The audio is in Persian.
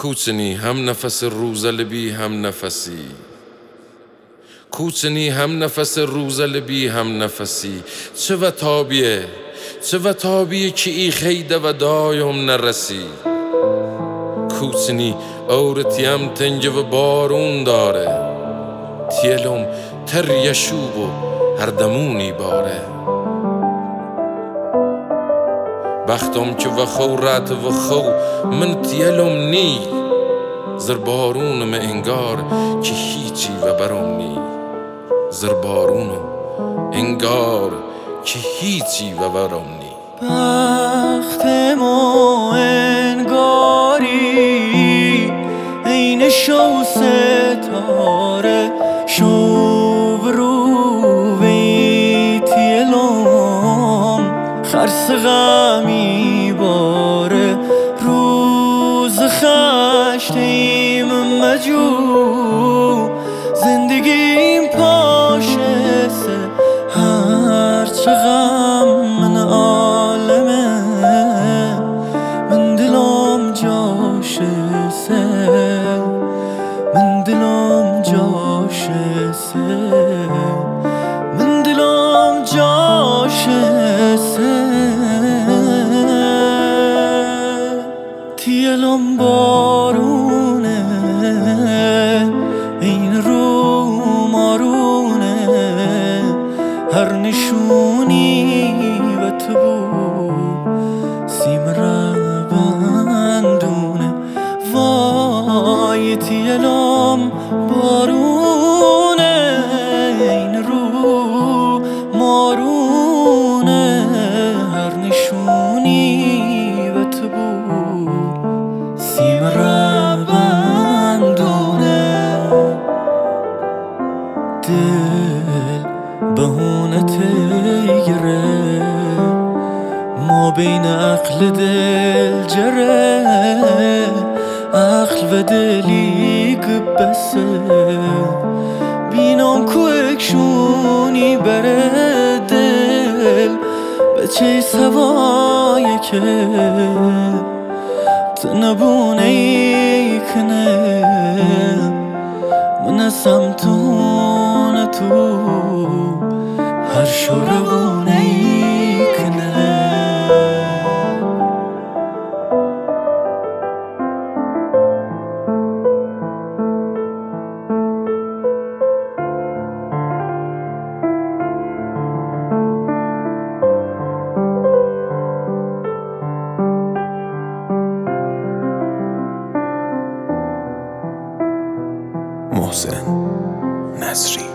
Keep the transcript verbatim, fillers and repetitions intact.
کوچنی هم نفس روزل بی هم نفسی کوچنی هم نفس روزل بی هم نفسی چه و تابیه چه و تابیه که ای خیده و دایم نرسی کوچنی اورتیم تنجه و بارون داره تیلم تر یشوب و هر دمونی باره بختم که و خو رات و خو من تیلم نی زر بارونم انگار که هیچی و برم نی زر بارونم انگار که هیچی و برم نی بختم و انگاری این شو ستاره شو رو ویتیلم خرس غمی باره روز خشتیم مجو زندگیم پاشه سه هرچه غم من عالمه من دلم جاشه سه من دلم جاشه سه من دلم جاشه سه تیلم بارونه این رو مارونه هر نشونی و تو سیم ربندونه وای تیلم بارونه این رو مارونه هر نشونی و تو سیم ربندونه دل بهونه تیگره ما بین عقل دل جره عقل و دلی گبسه بینام کو اکشونی بره دل به چه سوایه که تنبونه ای کنه من سمتون تو هر شربونه ای کنه محسن نصری